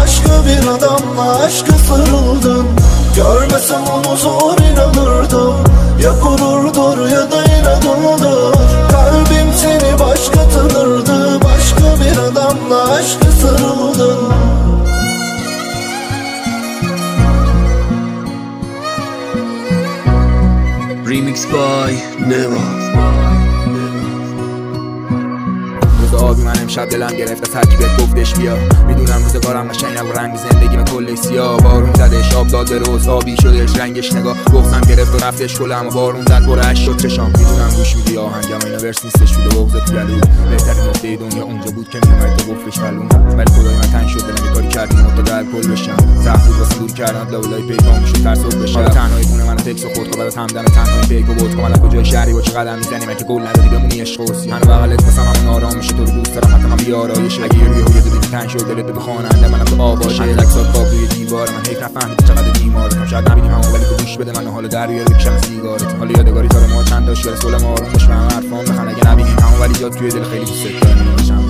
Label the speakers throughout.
Speaker 1: başka bir adamla aşka sarıldın. Görmesem onu zor inanırdım. Ya gururdur ya da inadımdır. Kalbim seni başka tanırdı. Başka bir adamla aşka sarıldın.
Speaker 2: Remix by Neva. آبی من امشب دلم گرفت ترکیبت گفتش بیا. میدونم روزگارم قشنگ نبود، رنگ زندگیم کل سیاه. بارون زدش آب داد به روز، آبی شدش رنگش نگاه. بغضم گرفت و رفتش کلم و بارون زد برهش شد چشام. میدونم گوش میدی آهنگم اینا ورس نیستش بوده بغض تو گلو. بهترین نقطه دنیا اونجا بود که میومد تو گفتش معلوم. ولی خدای من تنگ شد دلم یه کاری کردی معتاد الکل بشم. سخت بود واسه دور کردن لولای پیغام شد ترسوب بشم. تنهایی خونه منو تکس و خورد بعد از همدم تنهایی پیک و بود. من کجای شهری با چه قدم میزنی من که گل ندادی بمونی عشق و سی. منو بغلت واسم همون آرام میشه تو رو دوست دارم حتما بیارایش. اگه یه دیگه تنگ شد دلت به خواننده منم تو آواشه. عکسات خواب روی دیوار من حیف نفهمیدی چقدر بیمارتم. شاید نبینیم همون ولی تو گوش بده منو حالا در بیار بکشم سیگارت. حالا یادگاری تا ما چند تا شعر سولم آروم بش من حرفام بخن. اگه نبینیم همون ولی جات توی دل خیلی دوست دارم.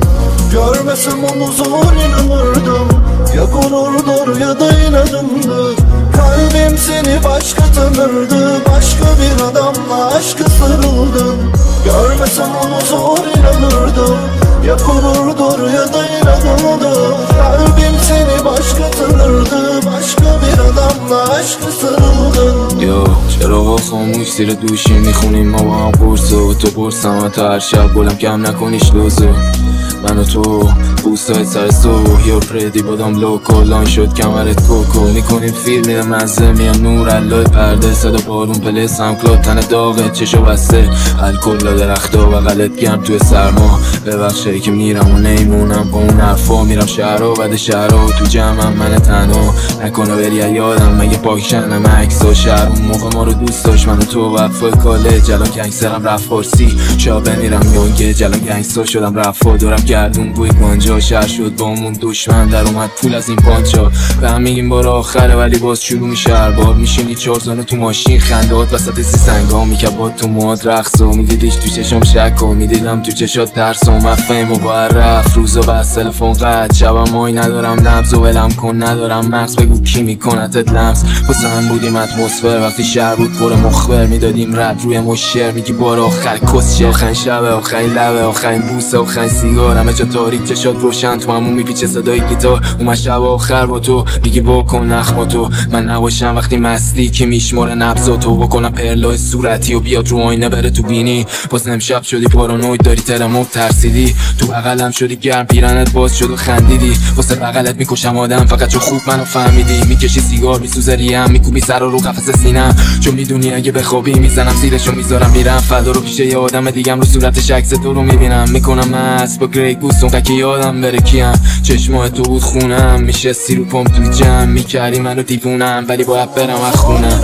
Speaker 1: Görmesem onu zor inanırdım. Ya gururdur ya da inadımdır. Kalbim seni başka tanırdı. Başka bir adamla aşka sarıldın. Görmesem onu zor inanırdım. Ya gururdur ya da inadımdır. Kalbim seni başka tanırdı. Başka bir adamla aşka sarıldın.
Speaker 3: Yo, چراغا خاموش زیر دوشی میخونیم ما با هم قرصو. تو پرسم تا هر شب گلم کم نکنیش لوزو. من و تو بوستای سر صبح یا پردی بادم لوکو. لان شد کمرت کوکو میکنیم فیلم میره مزه میان نور علای پرده. صدا بارون پله سمکلاد تن داغه چشو بسته. الکل لا درختا و غلط گرم توی سرما. ببخشی که میرم و نیمونم با اون حرفا. میرم شهرها بعد شهرها تو جمعم من تنها. نکنه بری یادم مگه پاکشنم عکسا. شهر اون موقع ما رو دوست داشت من و تو وفای کالج. الان گنگسترم رفت فارسی چا بمیرم یونگه. الان گنگستر شدم رفت دورم گردون بوی گنجا. شهر شد با همون دشمن در اومد پول از این پانچا. به هم میگیم بار آخره ولی باز شروع میشه هر بار. میشینی 4 زانو تو ماشین خندات وسط سی سنگا. میکبات تو موهات رقص و میدیدیش تو چشم شک و میدیدم تو چشات ترس و مفهم و باید رفت. روزا بس تلفن قد شبم مای ندارم نبض و ولم کن ندارم مغز. بگو کی میکنتت لمس واسه هم بودیم اتمسفر. وقتی شهر بود پر مخبر میدادیم رد روی مشر. میگی بار آخر کس چه آخرین شب آخرین لبه آخرین بوسه آخرین سیگار. همه جا تاریک چشات روشن تو همون میپیچه صدای گیتار. اومد شب آخر با تو میگی بکن نخما تو. من نباشم وقتی مستی که میشماره نبضاتو. بکنم پرلای صورتی و بیاد رو آینه بره تو بینی. باز امشب شدی پارانوید داری ترموف ترسیدی. تو بغلم شدی گرم پیرنت باز شد و خندیدی. واسه بغلت میکشم آدم فقط چون خوب منو فهمیدی. میکشی سیگار میسوزه ریم میکوبی سر رو قفس سینم. چون میدونی اگه بخوابی میزنم زیرشو میذارم میرم فدا رو پیش یه آدم دیگم. رو صورتش عکس تو رو میبینم میکنم مست با گریگ بوستون که یادم بره کیم. چشمای تو بود خونم میشه سی رو پام توی جمع. میکردی منو دیوونم ولی باید برم از خونم.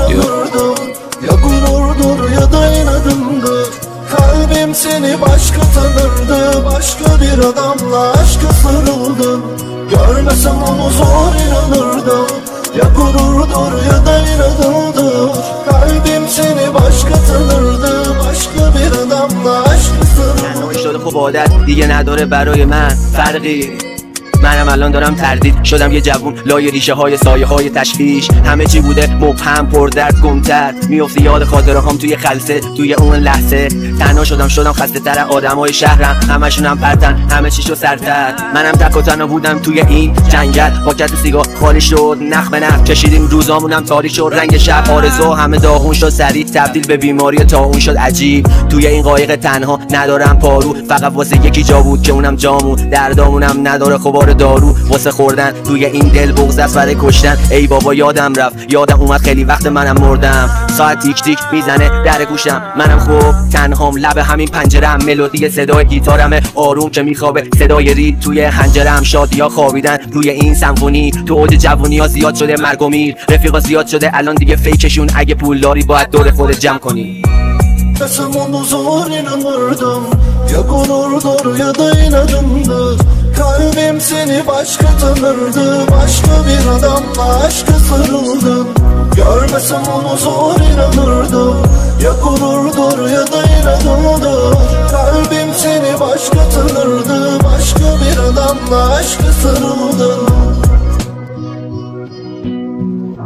Speaker 1: Ya gururdur ya da inadımdır. Kalbim seni başka tanırdı. Başka bir adamla aşka sarıldın. Görmesem onu zor inanırdım. Ya gururdur ya da inadımdır. Kalbim seni başka tanırdı. Başka bir adamla aşka sarıldın.
Speaker 4: تنهایی شده خوب عادت دیگه نداره برای من فرقی. منم الان دارم تردید شدم یه جوون لای ریشه های سایه های تشویش. همه چی بوده مبهم پر درد گمتر. میفتی یاد خاطره هم توی خلسه توی اون لحظه. تنها شدم خسته تر آدم های شهرم. همشونم پرتن همه چیشو سرتر. منم تک و تنها بودم توی این جنگل. پاکت سیگار خالی شد نخ به نخ کشیدیم روزامونم تاریک شد. رنگ شب آرزو همه داغون شد. سریع تبدیل به بیماری طاعون شد عجیب. توی این قایق تنها ندارم پارو. فقط واسه یکی جا بود که اونم جامون. دردامونم نداره خبار دارو واسه خوردن. توی این دل بغض است برای کشتن. ای بابا یادم رفت یادم اومد خیلی وقت منم مردم. ساعت تیک تیک میزنه در گوشم. منم خوب تنهام لب همین پنجرم. ملودی صدای گیتارمه آروم که میخوابه. صدای رید توی حنجرم. شادیا خوابیدن روی این سمفونی. تو اوج جوونیا زیاد شده مرگ و میر. رفیقا زیاد شده الان دیگه فیکشون. اگه پول داری باید دور خودت جمع کنی.
Speaker 1: Desem onu zor inanırdım. Ya gururdur ya da inadımdır. Kalbim seni başka tanırdı. Başka bir adamla aşka sarıldın. Görmesem onu zor inanırdım. Ya gururdur ya da inadımdır. Kalbim seni başka tanırdı. Başka bir adamla aşka sarıldın.